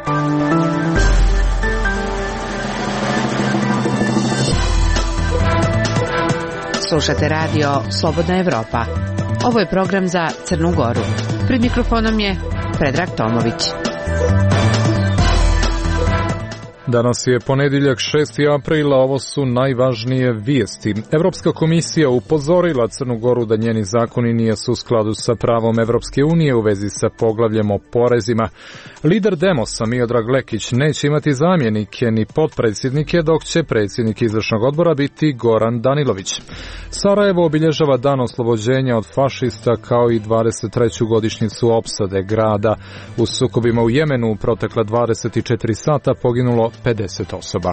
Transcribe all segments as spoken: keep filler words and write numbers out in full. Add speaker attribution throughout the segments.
Speaker 1: Slušate radio Slobodna Evropa. Ovo je program za Crnu Goru. Pred mikrofonom je Predrag Tomović.
Speaker 2: Danas je ponedjeljak šesti april, a ovo su najvažnije vijesti. Evropska komisija upozorila Crnu Goru da njeni zakoni nisu u skladu sa pravom Evropske unije u vezi sa poglavljem o porezima. Lider Demosa Miodrag Lekić neće imati zamjenike ni potpredsjednike, dok će predsjednik izvršnog odbora biti Goran Danilović. Sarajevo obilježava dan oslobođenja od fašista kao i dvadeset treću godišnjicu opsade grada. U sukobima u Jemenu u protekla dvadeset četiri sata poginulo pedeset osoba.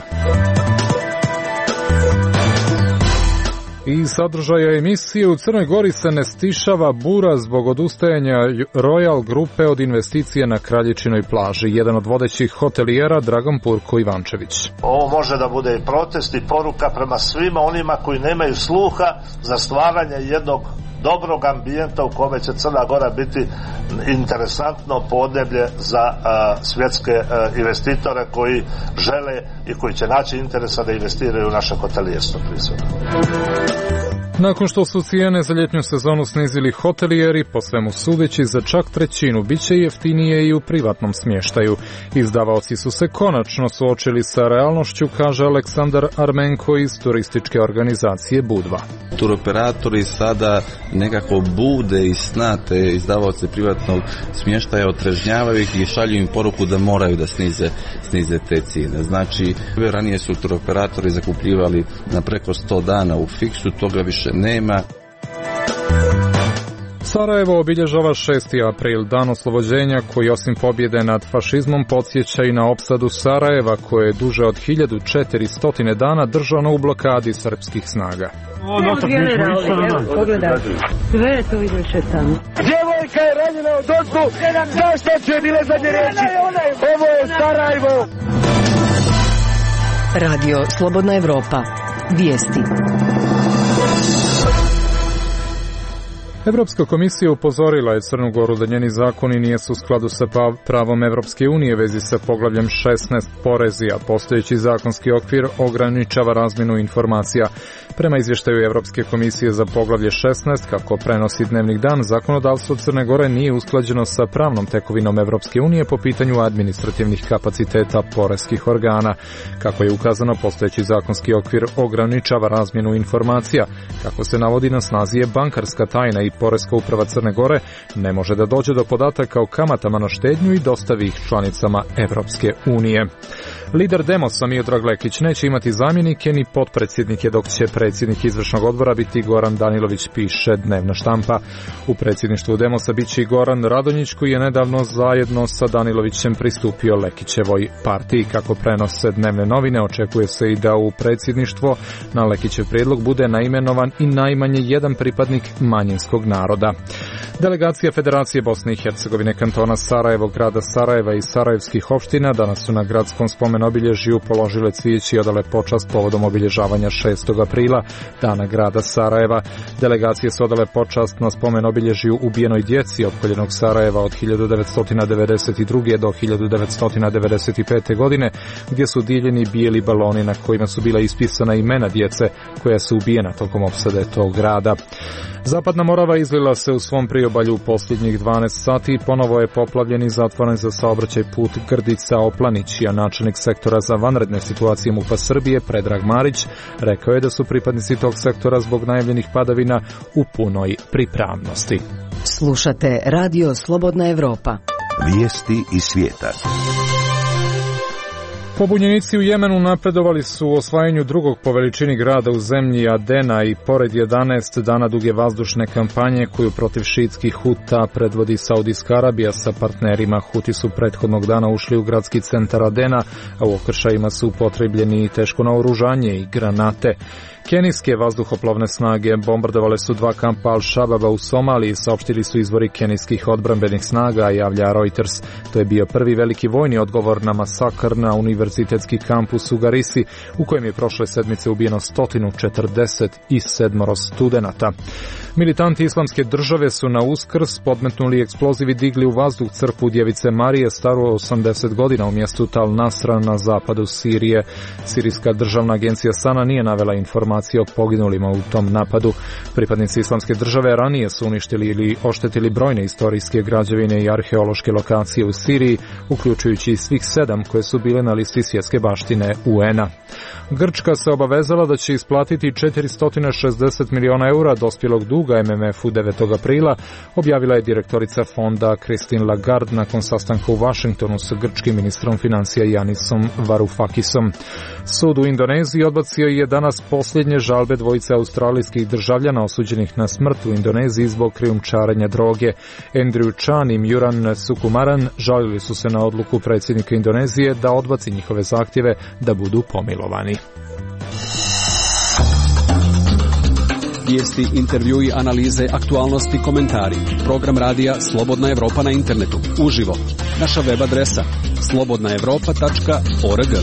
Speaker 2: I sadržaja emisije: u Crnoj Gori se ne stišava bura zbog odustajanja Royal grupe od investicije na Kraljičinoj plaži. Jedan od vodećih hotelijera Dragan Purko Ivančević.
Speaker 3: Ovo može da bude i protest i poruka prema svima onima koji nemaju sluha za stvaranje jednog dobrog ambijenta u kome će Crna Gora biti interesantno podneblje za uh, svjetske uh, investitore koji žele i koji će naći interesa da investiraju u naše hotelijerstvo prisutno.
Speaker 2: Nakon što su cijene za ljetnju sezonu snizili hotelijeri, po svemu sudeći za čak trećinu, bit će jeftinije i u privatnom smještaju. Izdavaoci su se konačno suočili sa realnošću, kaže Aleksandar Armenko iz turističke organizacije Budva.
Speaker 4: Turoperatori sada nekako bude i snate izdavaoce privatnog smještaja, otrežnjavaju ih i šalju im poruku da moraju da snize, snize te cijene. Znači, ranije su turoperatori zakupljivali na preko sto dana u fiksu, toga više nema.
Speaker 2: Sarajevo obilježava šesti april, dan oslobođenja koji osim pobjede nad fašizmom podsjeća i na opsadu Sarajeva koje je duže od hiljadu četiristo dana držano u blokadi srpskih snaga.
Speaker 5: Evo generale, evo pogledajte, sve je to izveše tamo.
Speaker 6: Djevojka je ranjena od ozgu, zašto će bile zadnje reći? Ovo je Sarajevo.
Speaker 7: Radio Slobodna Evropa. Vijesti.
Speaker 2: Evropska komisija upozorila je Crnu Goru da njeni zakoni nisu u skladu sa pravom Evropske unije vezi sa poglavljem šesnaest porezi, a postojeći zakonski okvir ograničava razmjenu informacija. Prema izvještaju Evropske komisije za poglavlje šesnaest, kako prenosi Dnevnik dan, zakonodavstvo Crne Gore nije usklađeno sa pravnom tekovinom Evropske unije po pitanju administrativnih kapaciteta poreskih organa. Kako je ukazano, postojeći zakonski okvir ograničava razmjenu informacija. Kako se navodi, na snazi je bankarska tajna i Poreska uprava Crne Gore ne može da dođe do podataka o kamatama na štednju i dostavi ih članicama Evropske unije. Lider Demosa Miodrag Lekić neće imati zamjenike ni potpredsjednike, dok će predsjednik izvršnog odbora biti Goran Danilović, piše Dnevna štampa. U predsjedništvu Demosa bit će i Goran Radonjić, koji je nedavno zajedno sa Danilovićem pristupio Lekićevoj partiji. Kako prenose Dnevne novine, očekuje se i da u predsjedništvo na Lekićev prijedlog bude naimenovan i najmanje jedan pripadnik manjinskog naroda. Delegacija Federacije Bosne i Hercegovine, kantona Sarajevo, grada Sarajeva i sarajevskih opština danas su na gradskom spomen obilježju položile cvijeće i odale počast povodom obilježavanja šestog aprila, dana grada Sarajeva. Delegacije su odale počast na spomen obilježju ubijenoj djeci opkoljenog Sarajeva od hiljadu devetsto devedeset druge do hiljadu devetsto devedeset pete. godine, gdje su dijeljeni bijeli baloni na kojima su bila ispisana imena djece koja su ubijena tokom opsade tog grada. Zapadna Morava izlila se u svom priobalju u posljednjih dvanaest sati i ponovo je poplavljen i zatvoren za saobraćaj put Grdica-Oplanić, a načelnik sektora za vanredne situacije MUP-a Srbije Predrag Marić rekao je da su pripadnici tog sektora zbog najavljenih padavina u punoj pripravnosti.
Speaker 7: Slušate Radio Slobodna Evropa.
Speaker 8: Vijesti iz svijeta.
Speaker 2: Pobunjenici u Jemenu napredovali su u osvajanju drugog po veličini grada u zemlji Adena i pored jedanaest dana duge vazdušne kampanje koju protiv šiitskih Huta predvodi Saudijska Arabija sa partnerima. Huti su prethodnog dana ušli u gradski centar Adena, a u okršajima su upotrebljeni teško naoružanje i granate. Kenijske vazduhoplovne snage bombardovale su dva kampa Al-Shababa u Somaliji, saopštili su izvori kenijskih odbrambenih snaga, javlja Reuters. To je bio prvi veliki vojni odgovor na masakr na univerzitetski kampus u Garisi, u kojem je prošle sedmice ubijeno sto četrdeset sedam studenata. Militanti Islamske države su na Uskrs podmetnuli eksploziv i digli u vazduh crkvu Djevice Marije staru osamdeset godina u mjestu Tal Nasra na zapadu Sirije. Sirijska državna agencija Sana nije navela informacije o poginulima u tom napadu. Pripadnici Islamske države ranije su uništili ili oštetili brojne istorijske građevine i arheološke lokacije u Siriji, uključujući svih sedam koje su bile na listi svjetske baštine U N-a. Grčka se obavezala da će isplatiti četiristo šezdeset miliona eura dospjelog duga M M F-u devetog aprila, objavila je direktorica fonda Christine Lagarde nakon sastanka u Vašingtonu sa grčkim ministrom financija Yanisom Varoufakisom. Sud u Indoneziji odbacio je danas posljednje žalbe dvojice australijskih državljana osuđenih na smrt u Indoneziji zbog krijumčarenja droge. Andrew Chan i Muran Sukumaran žalili su se na odluku predsjednika Indonezije da odbaci njihove zahtjeve da budu pomilovani.
Speaker 9: Vijesti, intervjui, analize, aktualnosti, komentari. Program radija Slobodna Evropa na internetu. Uživo. Naša web adresa slobodna evropa tačka org.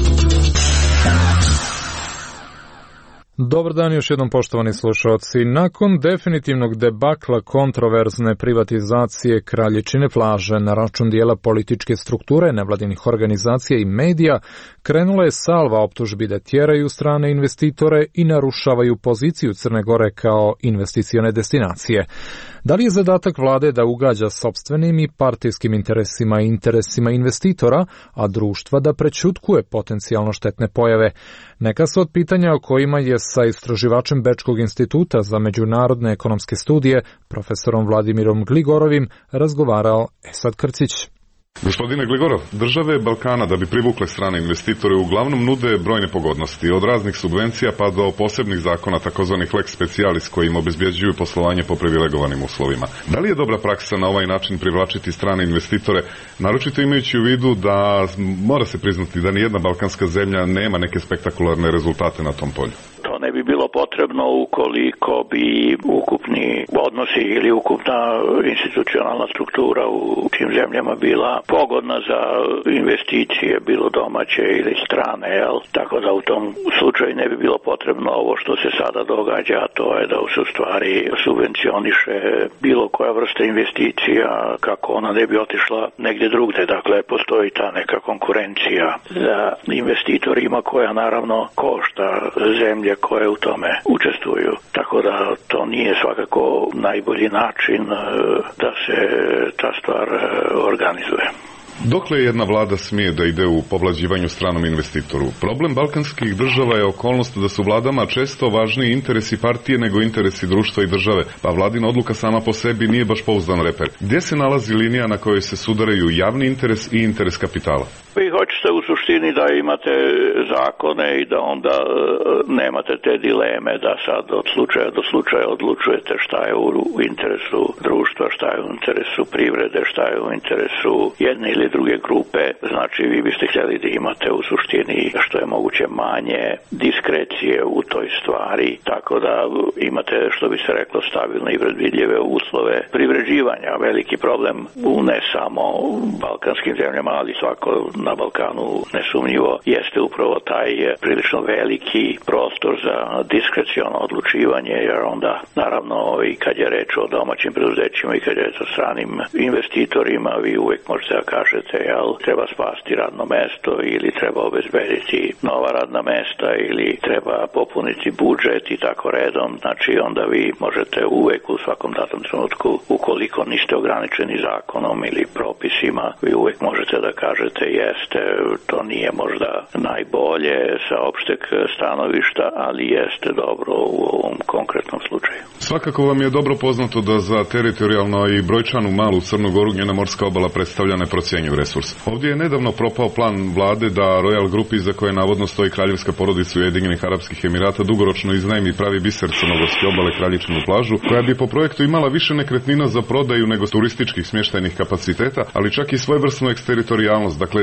Speaker 2: Dobar dan još jednom, poštovani slušalci. Nakon definitivnog debakla kontroverzne privatizacije Kraljičine plaže na račun dijela političke strukture, nevladinih organizacija i medija, krenula je salva optužbi da tjeraju strane investitore i narušavaju poziciju Crne Gore kao investicione destinacije. Da li je zadatak vlade da ugađa sopstvenim i partijskim interesima i interesima investitora, a društva da prećutkuje potencijalno štetne pojave? Neka su od pitanja o kojima je sa istraživačem Bečkog instituta za međunarodne ekonomske studije, profesorom Vladimirom Gligorovim, razgovarao Esad Krcić.
Speaker 10: Gospodine Gligorov, države Balkana da bi privukle strane investitore uglavnom nude brojne pogodnosti, od raznih subvencija pa do posebnih zakona, takozvanih lex specialis, kojim obezbjeđuju poslovanje po privilegovanim uslovima. Da li je dobra praksa na ovaj način privlačiti strane investitore, naročito imajući u vidu da mora se priznati da nijedna balkanska zemlja nema neke spektakularne rezultate na tom polju?
Speaker 11: To ne bi bilo potrebno ukoliko bi ukupni odnosi ili ukupna institucionalna struktura u tim zemljama bila pogodna za investicije, bilo domaće ili strane, jel? Tako da u tom slučaju ne bi bilo potrebno ovo što se sada događa, a to je da se u stvari subvencioniše bilo koja vrsta investicija kako ona ne bi otišla negdje drugde. Dakle, postoji ta neka konkurencija za investitorima koja naravno košta zemlje koje u tome učestvuju. Tako da to nije svakako najbolji način da se ta stvar organizuje.
Speaker 10: Dokle jedna vlada smije da ide u povlađivanju stranom investitoru? Problem balkanskih država je okolnost da su vladama često važniji interesi partije nego interesi društva i države, pa vladina odluka sama po sebi nije baš pouzdan reper. Gdje se nalazi linija na kojoj se sudaraju javni interes i interes kapitala?
Speaker 11: Vi hoćete u suštini da imate zakone i da onda e, nemate te dileme da sad od slučaja do slučaja odlučujete šta je u interesu društva, šta je u interesu privrede, šta je u interesu jedne ili druge grupe. Znači vi biste htjeli da imate u suštini što je moguće manje diskrecije u toj stvari, tako da imate, što bi se reklo, stabilne i predvidljive uslove privređivanja. Veliki problem u ne samo balkanskim zemljama, ali svako na Balkanu nesumnjivo jeste upravo taj prilično veliki prostor za diskreciono odlučivanje, jer onda naravno i kad je reč o domaćim preduzećima i kad je reč o stranim investitorima, vi uvijek možete da kažete, jel, treba spasti radno mesto ili treba obezbediti nova radna mesta ili treba popuniti budžet i tako redom. Znači onda vi možete uvijek u svakom datom trenutku, ukoliko niste ograničeni zakonom ili propisima, vi uvijek možete da kažete jeste, to nije možda najbolje sa opšteg stanovišta, ali jeste dobro u ovom konkretnom slučaju.
Speaker 10: Svakako vam je dobro poznato da za teritorijalno i brojčanu malu Crnu Goru njena morska obala predstavlja neprocjenjiv resurs. Ovdje je nedavno propao plan vlade da Royal Group, iza koje navodno stoji kraljevska porodica Ujedinjenih Arapskih Emirata, dugoročno iznajmi pravi biser crnogorske obale Kraljičinu plažu, koja bi po projektu imala više nekretnina za prodaju nego turističkih smještajnih kapaciteta, ali čak i svojevrsnu eksteritorijalnost, dakle ne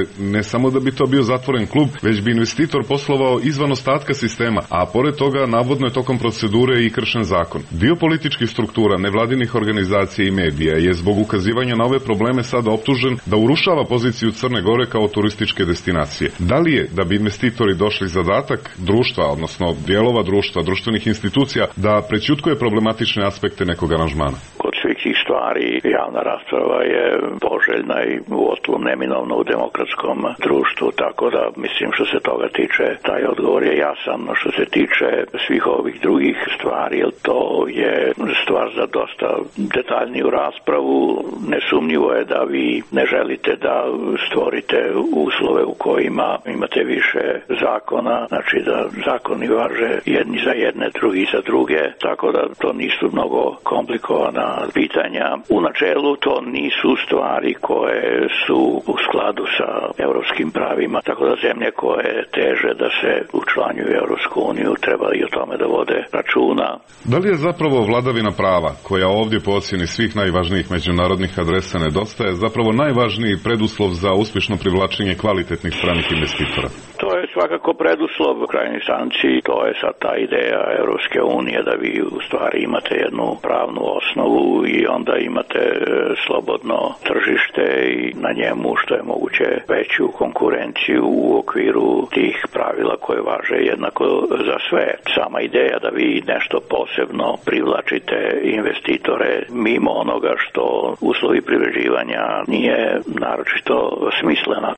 Speaker 10: samo da bi to bio zatvoren klub, već bi investitor poslovao izvan ostatka sistema, a pored toga navodno je tokom procedure i kršen zakon. Dio političkih struktura, nevladinih organizacija i medija je zbog ukazivanja na ove probleme sada optužen da urušava poziciju Crne Gore kao turističke destinacije. Da li je da bi investitori došli zadatak društva, odnosno dijelova društva, društvenih institucija, da prećutkuje problematične aspekte nekog aranžmana?
Speaker 11: Kod svih tih stvari javna rasprava je poželjna i uostalom neminovna u demokratskom društvu, tako da mislim što se toga tiče, taj odgovor je jasan. Što se tiče svih ovih drugih stvari, jer to je stvar za dosta detaljniju raspravu. Nesumnjivo je da vi ne želite da stvorite uslove u kojima imate više zakona, znači da zakoni važe jedni za jedne, drugi za druge, tako da to nisu mnogo komplikovana pitanja. U načelu to nisu stvari koje su u skladu sa europskim pravima, tako da zemlje koje teže da se učlanjuju u Europsku uniju treba i o tome da vode računa.
Speaker 10: Da li je zapravo vladavina prava, koja ovdje po ocjeni svih najvažnijih međunarodnih adresa nedostaje, zapravo najvažniji preduslov za uspješno privlačenje kvalitetnih stranih investitora?
Speaker 11: To je svakako preduslov u krajnjoj instanci, to je sad ta ideja Europske unije da vi u stvari imate jednu pravnu osnovu i onda imate slobodno tržište i na njemu što je moguće veću konkurenciju u okviru tih pravila koje važe jednako za sve. Sama ideja da vi nešto posebno privlačite investitore mimo onoga što uslovi privređivanja nije naročito smislena.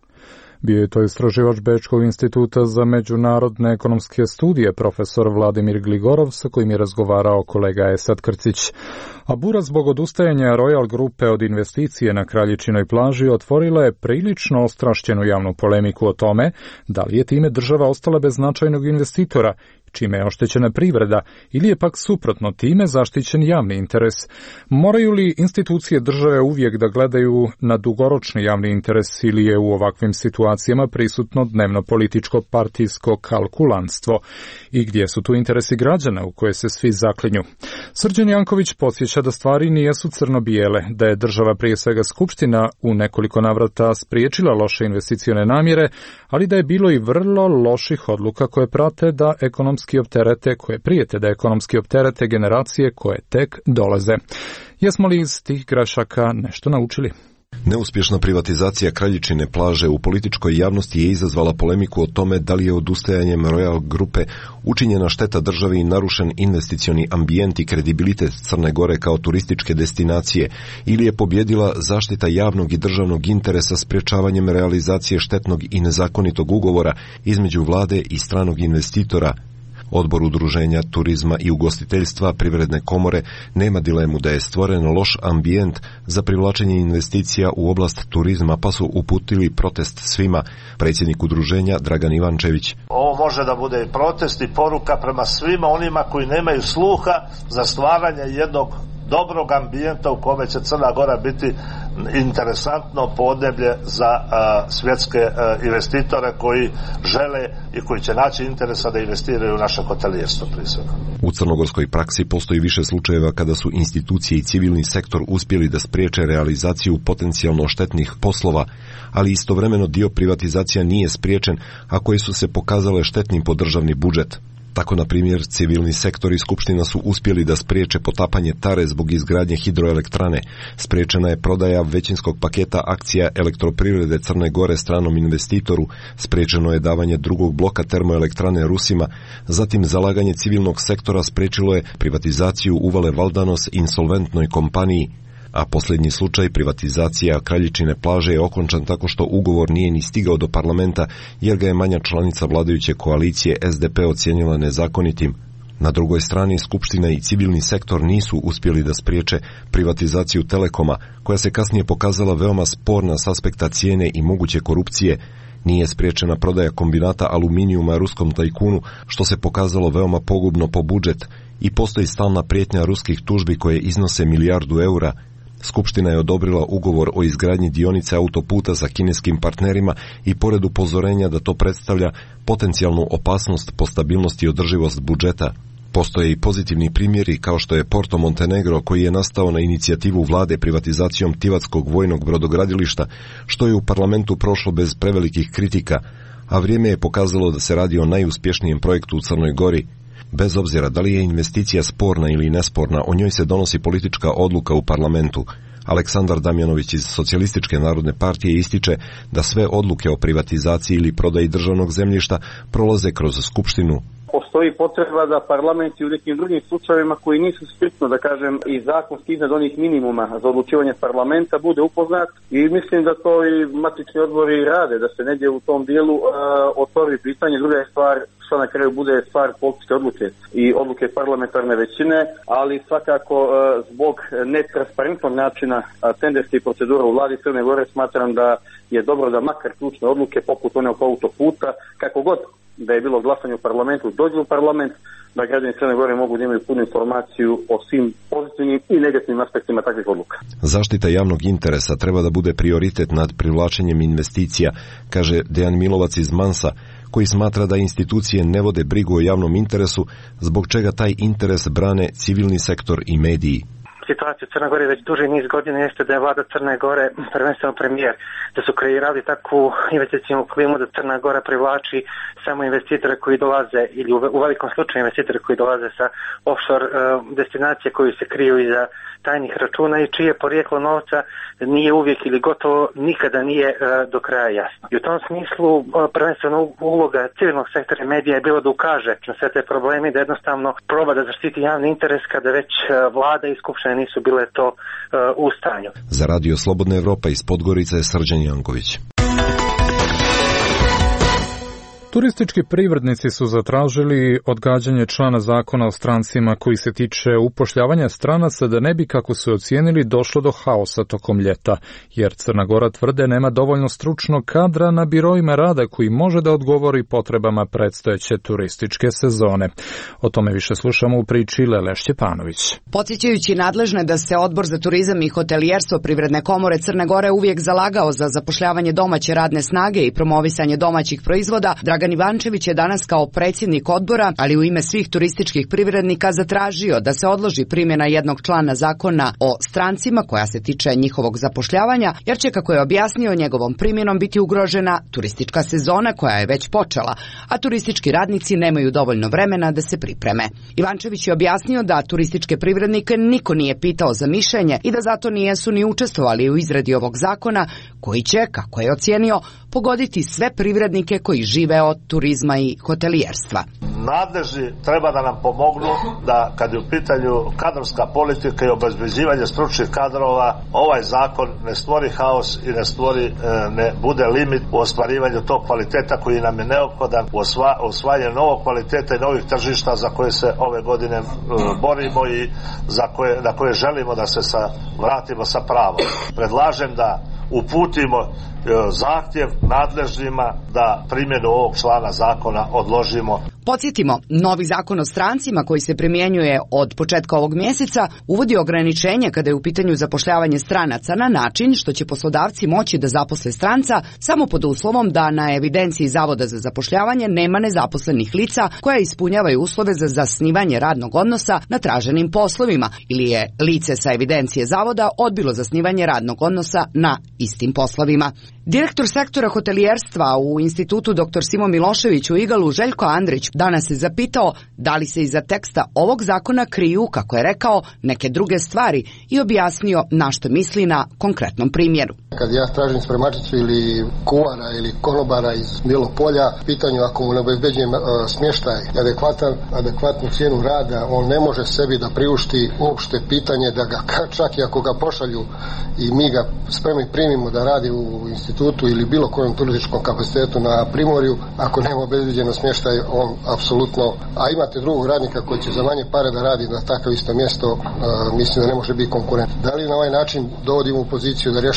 Speaker 2: Bio je to istraživač Bečkog instituta za međunarodne ekonomske studije, profesor Vladimir Gligorov, sa kojim je razgovarao kolega Esad Krcić. A bura zbog odustajanja Royal grupe od investicije na Kraljičinoj plaži otvorila je prilično ostrašćenu javnu polemiku o tome da li je time država ostala bez značajnog investitora, čime je oštećena privreda, ili je pak suprotno time zaštićen javni interes. Moraju li institucije države uvijek da gledaju na dugoročni javni interes ili je u ovakvim situacijama prisutno dnevno političko partijsko kalkulantstvo? I gdje su tu interesi građana u koje se svi zaklinju? Srđan Janković podsjeća da stvari nijesu crno-bijele, da je država prije svega Skupština u nekoliko navrata spriječila loše investicione namjere, ali da je bilo i vrlo loših odluka koje prate da ekonomski opterete, koje prijete da ekonomski opterete generacije koje tek dolaze. Jesmo li iz tih grešaka nešto naučili?
Speaker 12: Neuspješna privatizacija Kraljičine plaže u političkoj javnosti je izazvala polemiku o tome da li je odustajanjem Royal grupe učinjena šteta državi i narušen investicioni ambijent i kredibilitet Crne Gore kao turističke destinacije ili je pobjedila zaštita javnog i državnog interesa sprječavanjem realizacije štetnog i nezakonitog ugovora između vlade i stranog investitora. Odbor udruženja turizma i ugostiteljstva Privredne komore nema dilemu da je stvoren loš ambijent za privlačenje investicija u oblast turizma, pa su uputili protest svima. Predsjednik udruženja Dragan Ivančević.
Speaker 3: Ovo može da bude i protest i poruka prema svima onima koji nemaju sluha za stvaranje jednog dobrog ambijenta u kome će Crna Gora biti interesantno podneblje za uh, svjetske uh, investitore koji žele i koji će naći interesa da investiraju u naše hotelijerstvo prije svega.
Speaker 12: U crnogorskoj praksi postoji više slučajeva kada su institucije i civilni sektor uspjeli da spriječe realizaciju potencijalno štetnih poslova, ali istovremeno dio privatizacija nije spriječen, a koje su se pokazale štetnim po državni budžet. Tako, na primjer, civilni sektor i Skupština su uspjeli da spriječe potapanje Tare zbog izgradnje hidroelektrane. Spriječena je prodaja većinskog paketa akcija Elektroprivrede Crne Gore stranom investitoru. Spriječeno je davanje drugog bloka termoelektrane Rusima. Zatim, zalaganje civilnog sektora spriječilo je privatizaciju Uvale Valdanos insolventnoj kompaniji. A posljednji slučaj, privatizacija Kraljičine plaže, je okončan tako što ugovor nije ni stigao do parlamenta jer ga je manja članica vladajuće koalicije S D P ocijenila nezakonitim. Na drugoj strani, Skupština i civilni sektor nisu uspjeli da spriječe privatizaciju Telekoma, koja se kasnije pokazala veoma sporna s aspekta cijene i moguće korupcije. Nije spriječena prodaja kombinata aluminijuma ruskom tajkunu, što se pokazalo veoma pogubno po budžet, i postoji stalna prijetnja ruskih tužbi koje iznose milijardu eura. Skupština je odobrila ugovor o izgradnji dionice autoputa sa kineskim partnerima i pored upozorenja da to predstavlja potencijalnu opasnost po stabilnost i održivost budžeta. Postoje i pozitivni primjeri kao što je Porto Montenegro koji je nastao na inicijativu vlade privatizacijom Tivatskog vojnog brodogradilišta, što je u parlamentu prošlo bez prevelikih kritika, a vrijeme je pokazalo da se radi o najuspješnijem projektu u Crnoj Gori. Bez obzira da li je investicija sporna ili nesporna, o njoj se donosi politička odluka u parlamentu. Aleksandar Damjanović iz Socijalističke narodne partije ističe da sve odluke o privatizaciji ili prodaji državnog zemljišta prolaze kroz Skupštinu.
Speaker 13: Postoji potreba da parlament i u nekim drugim slučajevima koji nisu striktno, da kažem, i zakonski iznad onih minimuma za odlučivanje parlamenta bude upoznat i mislim da to i matični odbori rade, da se negdje u tom dijelu uh, otvori pitanje. Druga je stvar što na kraju bude stvar političke odluke i odluke parlamentarne većine, ali svakako uh, zbog netransparentnog načina uh, tenderske procedura u vladi Crne Gore smatram da je dobro da makar ključne odluke poput one oko autoputa, kako god da je bilo glasanje u parlamentu, dođu u parlament, da građani Crne Gore mogu da imaju punu informaciju o svim pozitivnim i negativnim aspektima takvih odluka.
Speaker 12: Zaštita javnog interesa treba da bude prioritet nad privlačenjem investicija, kaže Dejan Milovac iz Mansa, koji smatra da institucije ne vode brigu o javnom interesu, zbog čega taj interes brane civilni sektor i mediji.
Speaker 14: Situacija u Crnoj Gori već duži niz godina jeste da je vlada Crne Gore, prvenstveno premijer, da su kreirali takvu investicijnu klimu da Crna Gora privlači samo investitore koji dolaze, ili u velikom slučaju investitore koji dolaze sa offshore uh, destinacije koji se kriju iza tajnih računa i čije porijeklo novca nije uvijek ili gotovo nikada nije uh, do kraja jasno. I u tom smislu uh, prvenstveno uloga civilnog sektora i medija je bilo da ukaže na sve te probleme, da jednostavno proba da zaštiti javni interes kada već uh, vlada i skupština nisu bile to uh, u stanju.
Speaker 12: Za Radio Slobodna Evropa iz Podgorice je Srđan Janković.
Speaker 2: Turistički privrednici su zatražili odgađanje člana zakona o strancima koji se tiče upošljavanja stranaca da ne bi, kako su ocijenili, došlo do haosa tokom ljeta, jer Crna Gora tvrde nema dovoljno stručnog kadra na biroima rada koji može da odgovori potrebama predstojeće turističke sezone. O tome više slušamo u priči Lele Šćepanović.
Speaker 15: Podsjećajući nadležne da se Odbor za turizam i hotelijerstvo Privredne komore Crne Gore uvijek zalagao za zapošljavanje domaće radne snage i promovisanje domaćih proizvoda, Dragan Ivančević je danas kao predsjednik odbora, ali u ime svih turističkih privrednika zatražio da se odloži primjena jednog člana zakona o strancima koja se tiče njihovog zapošljavanja, jer će, kako je objasnio, njegovom primjenom biti ugrožena turistička sezona koja je već počela, a turistički radnici nemaju dovoljno vremena da se pripreme. Ivančević je objasnio da turističke privrednike niko nije pitao za mišljenje i da zato nijesu ni učestvovali u izradi ovog zakona koji će, kako je ocijenio, pogoditi sve privrednike koji žive od turizma i hotelijerstva.
Speaker 3: Nadležni treba da nam pomognu da, kad je u pitanju kadrovska politika i obezbeđivanje stručnih kadrova, ovaj zakon ne stvori haos i ne stvori, ne bude limit u ostvarivanju tog kvaliteta koji nam je neophodan u osvajanju novog kvaliteta i novih tržišta za koje se ove godine borimo i za koje, na koje želimo da se sa, vratimo sa pravom. Predlažem da uputimo zahtjev nadležnima da primjenu ovog člana zakona odložimo.
Speaker 15: Podsjetimo, novi zakon o strancima koji se primjenjuje od početka ovog mjeseca uvodi ograničenje kada je u pitanju zapošljavanje stranaca na način što će poslodavci moći da zaposle stranca samo pod uslovom da na evidenciji Zavoda za zapošljavanje nema nezaposlenih lica koja ispunjavaju uslove za zasnivanje radnog odnosa na traženim poslovima ili je lice sa evidencije Zavoda odbilo zasnivanje radnog odnosa na istim poslovima. Direktor sektora hotelijerstva u institutu doktor Simo Milošević u Igalu, Željko Andrić, danas se zapitao da li se iza teksta ovog zakona kriju, kako je rekao, neke druge stvari i objasnio na što misli na konkretnom primjeru.
Speaker 16: Kad ja tražim spremačicu ili kuvara ili konobara iz Bijelog Polja, pitanju ako mu ne obezbeđujem uh, smještaj adekvatan, adekvatnu cijenu rada, on ne može sebi da priušti uopšte pitanje da ga čak i ako ga pošalju i mi ga spremni primimo da radi u institutu ili bilo kojem turističkom kapacitetu na Primorju, ako nema obezbeđeno smještaj, on apsolutno, a imate drugog radnika koji će za manje pare da radi na takvo isto mjesto, uh, mislim da ne može biti konkurent. Da li na ovaj način dovodimo u poziciju da rješavamo neke druge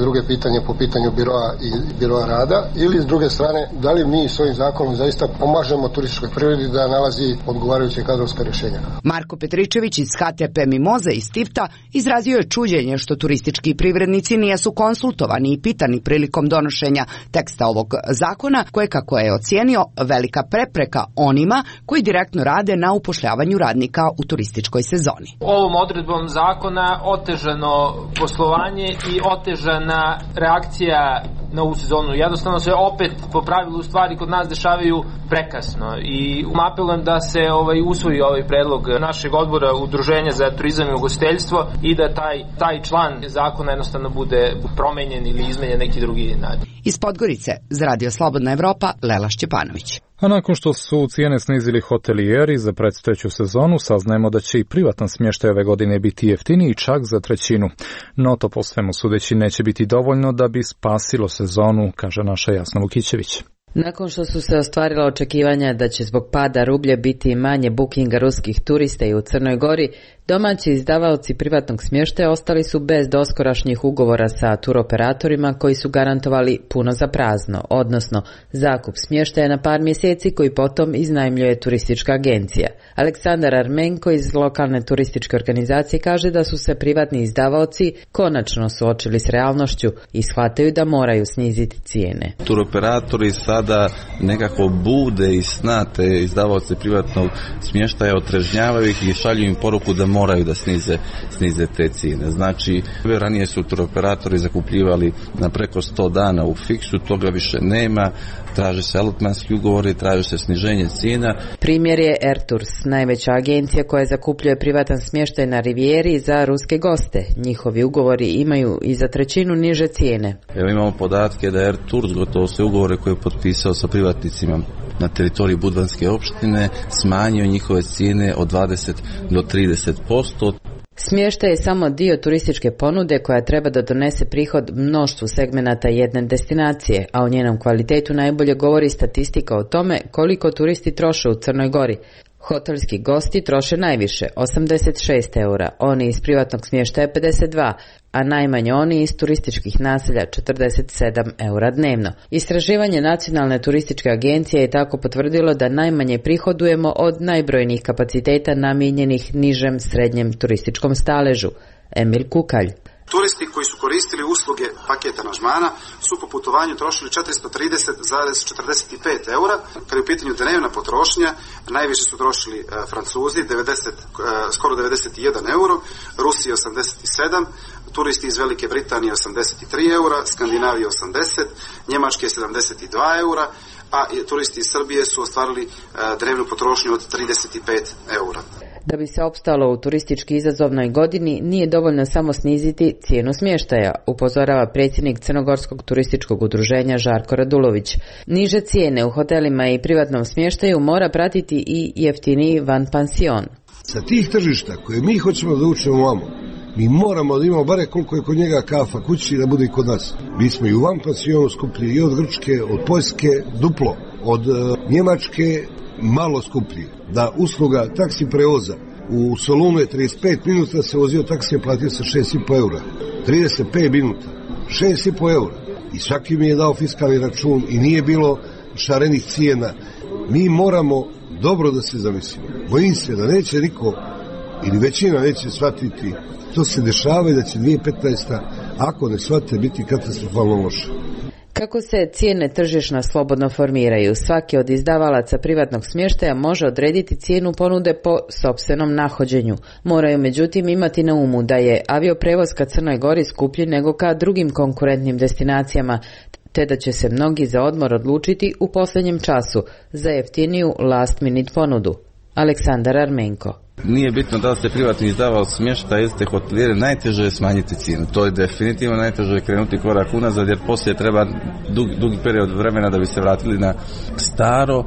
Speaker 16: druge pitanje po pitanju biroa i biroa rada, ili s druge strane, da li mi s ovim zakonom zaista pomažemo turističkoj privredi da nalazi odgovarajuće kadrovska rješenja.
Speaker 15: Marko Petričević iz H T P Mimoza iz Tifta izrazio je čuđenje što turistički privrednici nisu konsultovani i pitani prilikom donošenja teksta ovog zakona, koje, kako je ocijenio, velika prepreka onima koji direktno rade na upošljavanju radnika u turističkoj sezoni.
Speaker 17: Ovom odredbom zakona otežano poslovanje i otežana reakcija na ovu sezonu. Jednostavno se opet po pravilu stvari kod nas dešavaju prekasno i apelujem da se ovaj usvoji ovaj predlog našeg odbora Udruženja za turizam i ugostiteljstvo i da taj, taj član zakona jednostavno bude promenjen ili izmenjen neki drugi način.
Speaker 15: Iz Podgorice za Radio Slobodna Evropa, Lela Šćepanović.
Speaker 2: A nakon što su cijene snizili hotelijeri za predstojeću sezonu, saznajemo da će i privatan smještaj ove godine biti jeftiniji čak za trećinu. No to po svemu sudeći neće biti dovoljno da bi spasilo sezonu, kaže naša Jasna Vukićević.
Speaker 18: Nakon što su se ostvarila očekivanja da će zbog pada rublja biti manje bukinga ruskih turista i u Crnoj Gori, domaći izdavaoci privatnog smještaja ostali su bez doskorašnjih ugovora sa turoperatorima koji su garantovali puno za prazno, odnosno zakup smještaja na par mjeseci koji potom iznajmljuje turistička agencija. Aleksandar Armenko iz lokalne turističke organizacije kaže da su se privatni izdavaoci konačno suočili s realnošću i shvataju da moraju sniziti cijene.
Speaker 4: Turoperatori sada nekako bude i snate izdavaoce privatnog smještaja, otrežnjavaju ih i šalju im poruku da moraju da snize, snize te cijene. Znači, ranije su turoperatori zakupljivali na preko sto dana u fiksu, toga više nema, traže se alotmanski ugovori, traže se sniženje cijena.
Speaker 18: Primjer je AirTours, najveća agencija koja zakupljuje privatan smještaj na Rivijeri za ruske goste. Njihovi ugovori imaju i za trećinu niže cijene.
Speaker 4: Evo imamo podatke da AirTours gotovo sve ugovore koje je potpisao sa privatnicima na teritoriji Budvanske opštine smanjio njihove cijene od dvadeset do trideset posto.
Speaker 18: Smještaj je samo dio turističke ponude koja treba da donese prihod mnoštvu segmenata jedne destinacije, a o njenom kvalitetu najbolje govori statistika o tome koliko turisti troše u Crnoj Gori. Hotelski gosti troše najviše, osamdeset šest eura, oni iz privatnog smještaja pedeset dva, a najmanje oni iz turističkih naselja četrdeset sedam eura dnevno. Istraživanje Nacionalne turističke agencije je tako potvrdilo da najmanje prihodujemo od najbrojnijih kapaciteta namijenjenih nižem srednjem turističkom staležu. Emil Kukalj.
Speaker 19: Turisti koji su koristili usluge paketa aranžmana su po putovanju trošili četiristo trideset zarez četrdeset pet eura. Kad je u pitanju dnevna potrošnja, najviše su trošili e, Francuzi, devedeset, e, skoro devedeset jedan euro, Rusi osamdeset sedam, turisti iz Velike Britanije osamdeset tri eura, Skandinavije osamdeset, Njemačke sedamdeset dva eura, a turisti iz Srbije su ostvarili e, dnevnu potrošnju od trideset pet eura.
Speaker 18: Da bi se opstalo u turistički izazovnoj godini, nije dovoljno samo sniziti cijenu smještaja, upozorava predsjednik Crnogorskog turističkog udruženja Žarko Radulović. Niže cijene u hotelima i privatnom smještaju mora pratiti i jeftiniji van pansion.
Speaker 20: Sa tih tržišta koje mi hoćemo da učemo vamo, mi moramo da imamo bare koliko je kod njega kafa kući da bude i kod nas. Mi smo i u van pansionu skuplji i od Grčke, od Poljske duplo, od uh, Njemačke malo skuplji. Da usluga taksi prevoza u Solunu je trideset pet minuta, se vozio taksi je platio sa šest i po eura. trideset pet minuta, šest i po eura. I svaki mi je dao fiskalni račun i nije bilo šarenih cijena. Mi moramo dobro da se zamislimo. Bojim se da neće niko ili većina neće shvatiti. To se dešava i da će dvije hiljade petnaesta. ako ne shvate biti katastrofalno loše.
Speaker 18: Kako se cijene tržišno slobodno formiraju, svaki od izdavalaca privatnog smještaja može odrediti cijenu ponude po sopstvenom nahođenju. Moraju međutim imati na umu da je avioprevoz ka Crnoj Gori skuplji nego ka drugim konkurentnim destinacijama, te da će se mnogi za odmor odlučiti u posljednjem času za jeftiniju last minute ponudu. Aleksandar Armenko.
Speaker 4: Nije bitno da li ste privatni izdavao smještaj ili ste hotelijeri, najteže je smanjiti cijenu. To je definitivno najteže je krenuti korak unazad, jer poslije treba dugi, dugi period vremena da bi se vratili na staro,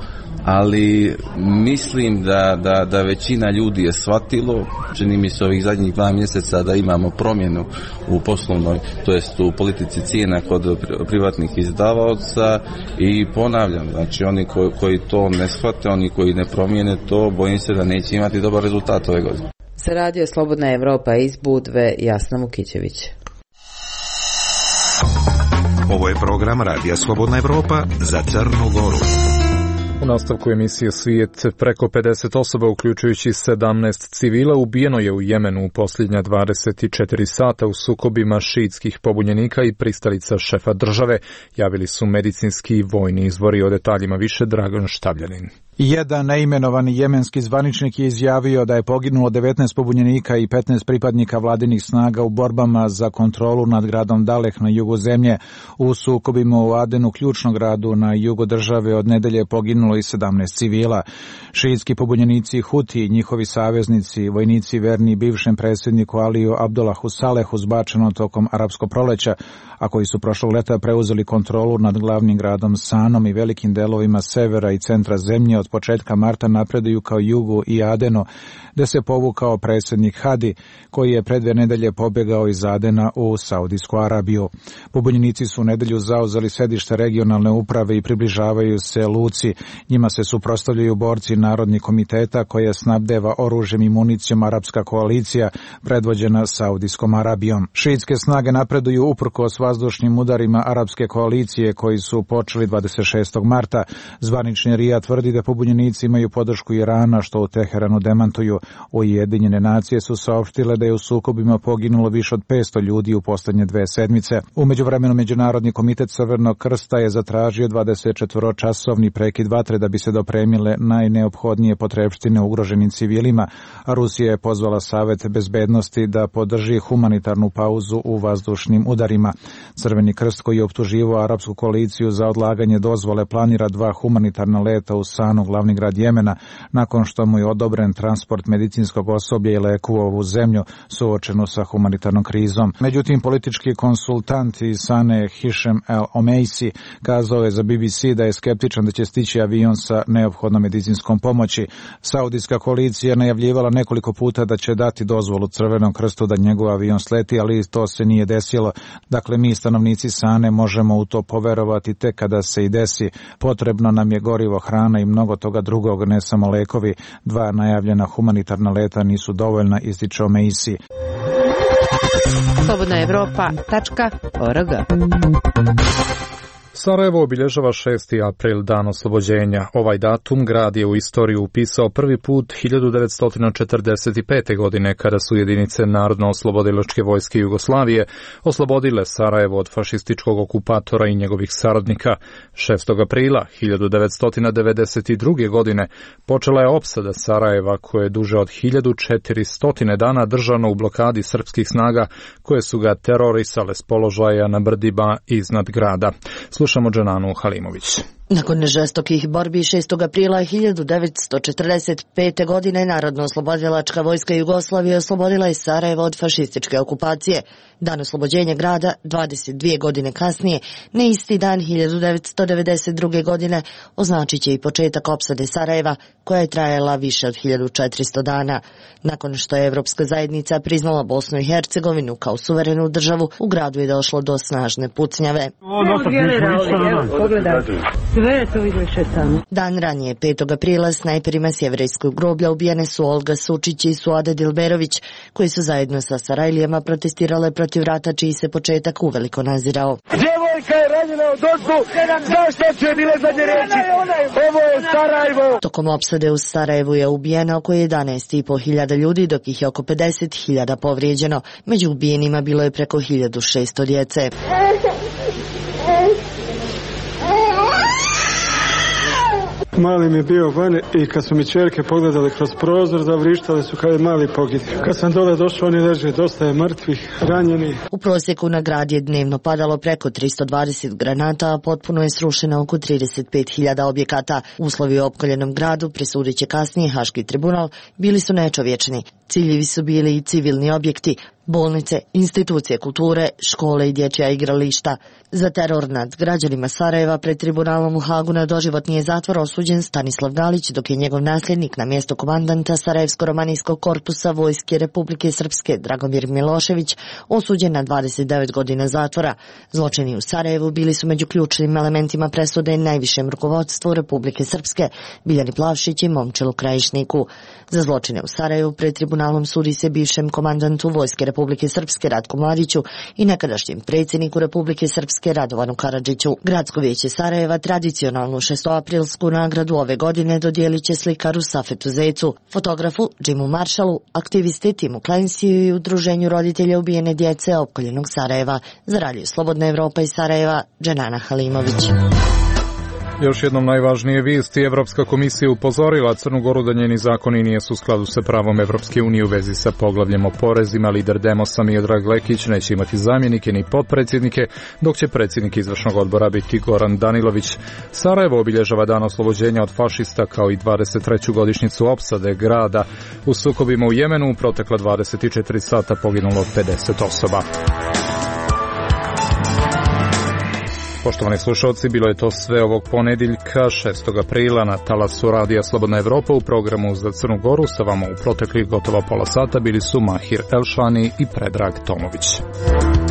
Speaker 4: ali mislim da, da, da većina ljudi je shvatilo, čini mi se ovih zadnjih dva mjeseca da imamo promjenu u poslovnoj, to jest u politici cijena kod privatnih izdavaoca i ponavljam, znači oni koji, koji to ne shvate, oni koji ne promijene to, bojim se da neće imati dobar rezultat ove godine.
Speaker 18: Za Radio Slobodna Evropa iz Budve, Jasna Vukićević.
Speaker 8: Ovo je program Radija Slobodna Evropa za Crnu Goru.
Speaker 2: U nastavku emisije Svijet, preko pedeset osoba, uključujući sedamnaest civila, ubijeno je u Jemenu u posljednja dvadeset četiri sata u sukobima šiitskih pobunjenika i pristalica šefa države, javili su medicinski i vojni izvori. O detaljima više Dragan Štavljanin.
Speaker 21: Jedan neimenovani jemenski zvaničnik je izjavio da je poginulo devetnaest pobunjenika i petnaest pripadnika vladinih snaga u borbama za kontrolu nad gradom Daleh na jugu zemlje. U sukobima u Adenu, ključnom gradu na jugu države, od nedelje je poginulo i sedamnaest civila. Šiitski pobunjenici Huti i njihovi saveznici, vojnici verni bivšem predsjedniku Aliju Abdullahu Salehu, zbačeno tokom arapskog proleća, a koji su prošlog leta preuzeli kontrolu nad glavnim gradom Sanom i velikim delovima severa i centra zemlje, od početka marta napreduju kao jugu i Adenu, gde se povukao predsjednik Hadi, koji je pre dve nedelje pobjegao iz Adena u Saudijsku Arabiju. Pobunjenici su u nedelju zauzeli sedište regionalne uprave i približavaju se luci. Njima se suprotstavljaju borci Narodnih komiteta, koje snabdeva oružjem i municijom arapska koalicija predvođena Saudijskom Arabijom. Šiitske snage napreduju uprkos vazdušnim udarima arapske koalicije koji su počeli dvadeset šestog marta. Zvanični Rijad tvrdi da pobunjenici imaju podršku Irana, što u Teheranu demantuju. Ujedinjene nacije su saopštile da je u sukobima poginulo više od petsto ljudi u posljednje dve sedmice. U međuvremenu Međunarodni komitet Crvenog krsta je zatražio dvadesetčetvoročasovni prekid vatre da bi se dopremile najneophodnije potrepštine ugroženim civilima, a Rusija je pozvala Savet bezbednosti da podrži humanitarnu pauzu u vazdušnim udarima. Crveni krst, koji je optuživao arapsku koaliciju za odlaganje dozvole, planira dva humanitarna leta u Sanu, glavni grad Jemena, nakon što mu je odobren transport medicinskog osoblja i leku u ovu zemlju suočenu sa humanitarnom krizom. Međutim, politički konsultant iz Sane Hišem El Omeisi kazao je za B B C da je skeptičan da će stići avion sa neophodnom medicinskom pomoći. Saudijska koalicija najavljivala nekoliko puta da će dati dozvolu Crvenom krstu da njegov avion sleti, ali to se nije desilo. Dakle, mi stanovnici Sane možemo u to poverovati tek kada se i desi. Potrebno nam je gorivo, hrana i mnogo toga drugog, ne samo lekovi. Dva najavljena humanitarna leta nisu dovoljna, ističe Omeisi.
Speaker 1: Slobodna Evropa tačka org.
Speaker 2: Sarajevo obilježava šesti april, dan oslobođenja. Ovaj datum grad je u istoriju upisao prvi put hiljadu devetsto četrdeset pete. godine, kada su jedinice Narodno-oslobodilačke vojske Jugoslavije oslobodile Sarajevo od fašističkog okupatora i njegovih saradnika. šestog aprila hiljadu devetsto devedeset druge. godine počela je opsada Sarajeva, koje je duže od hiljadu četiristo dana držano u blokadi srpskih snaga, koje su ga terorisale s položaja na brdima iznad grada. Slušamo Džananu Halimović.
Speaker 22: Nakon žestokih borbi šestog aprila hiljadu devetsto četrdeset pete. godine Narodno-oslobodilačka vojska Jugoslavije oslobodila je Sarajevo od fašističke okupacije. Dan oslobođenja grada dvadeset dvije godine kasnije, na isti dan hiljadu devetsto devedeset druge. godine, označit će i početak opsade Sarajeva, koja je trajala više od hiljadu četiristo dana. Nakon što je Evropska zajednica priznala Bosnu i Hercegovinu kao suverenu državu, u gradu je došlo do snažne pucnjave.
Speaker 5: Sve to ide šetano.
Speaker 22: Dan ranije, petog aprila, snajperima Sjeverejskog groblja ubijene su Olga Sučić i Suada Dilberović, koji su zajedno sa Sarajlijama protestirale protiv rata, čiji se početak uveliko nazirao.
Speaker 6: Djevojka je ranjena od ozdu, zašto će bile zadnje reći? Ovo je Sarajevo! Tokom
Speaker 22: opsade u Sarajevu je ubijeno oko jedanaest i po hiljada ljudi, dok ih je oko pedeset hiljada povrijeđeno. Među ubijenima bilo je preko hiljadu šesto djece.
Speaker 23: Mali mi je bio van i kad su mi čerke pogledali kroz prozor, zavrištali su kada je mali pogidio. Kad sam dole došao, oni leže, dosta je mrtvih, ranjenih.
Speaker 22: U prosjeku na grad je dnevno padalo preko tristo dvadeset granata, a potpuno je srušeno oko trideset pet hiljada objekata. Uslovi u opkoljenom gradu, presudit će kasnije Haški tribunal, bili su nečovječni. Ciljevi su bili i civilni objekti, bolnice, institucije kulture, škole i dječja igrališta. Za teror nad građanima Sarajeva pred tribunalom u Hagu na doživotni je zatvor osuđen Stanislav Galić, dok je njegov nasljednik na mjesto komandanta Sarajevsko-romanijskog korpusa Vojske Republike Srpske Dragomir Milošević osuđen na dvadeset devet godina zatvora. Zločini u Sarajevu bili su među ključnim elementima presude najvišem rukovodstvu Republike Srpske Biljani Plavšić i Momčilu Krajišniku. Za zločine u Sarajevu pred tribunalom sudi se bivšem komandantu Vojske Republike Srpske Ratku Mladiću i nekadašnjem predsjedniku Republike Srpske Radovanu Karadžiću. Gradsko vijeće Sarajeva tradicionalnu šestoaprilsku nagradu ove godine dodijelit će slikaru Safetu Zecu, fotografu Jimu Marshallu, aktivisti Timu Clancy i udruženju roditelja ubijene djece opkoljenog Sarajeva. Za Radio Slobodna Evropa iz Sarajeva, Dženana Halimović.
Speaker 2: Još jednom najvažnije vijesti. Evropska komisija upozorila Crnu Goru da njeni zakoni nijesu u skladu sa pravom Evropske unije u vezi sa poglavljem o porezima. Lider Demosa Miodrag Lekić neće imati zamjenike ni potpredsjednike, dok će predsjednik izvršnog odbora biti Goran Danilović. Sarajevo obilježava dan oslobođenja od fašista kao i dvadeset treću godišnjicu opsade grada. U sukobima u Jemenu u protekla dvadeset četiri sata poginulo pedeset osoba. Poštovani slušalci, bilo je to sve ovog ponedjeljka, šestog aprila, na talasu Radija Slobodna Evropa. U programu za Crnu Goru sa vama u proteklih gotovo pola sata bili su Mahir Elšani i Predrag Tomović.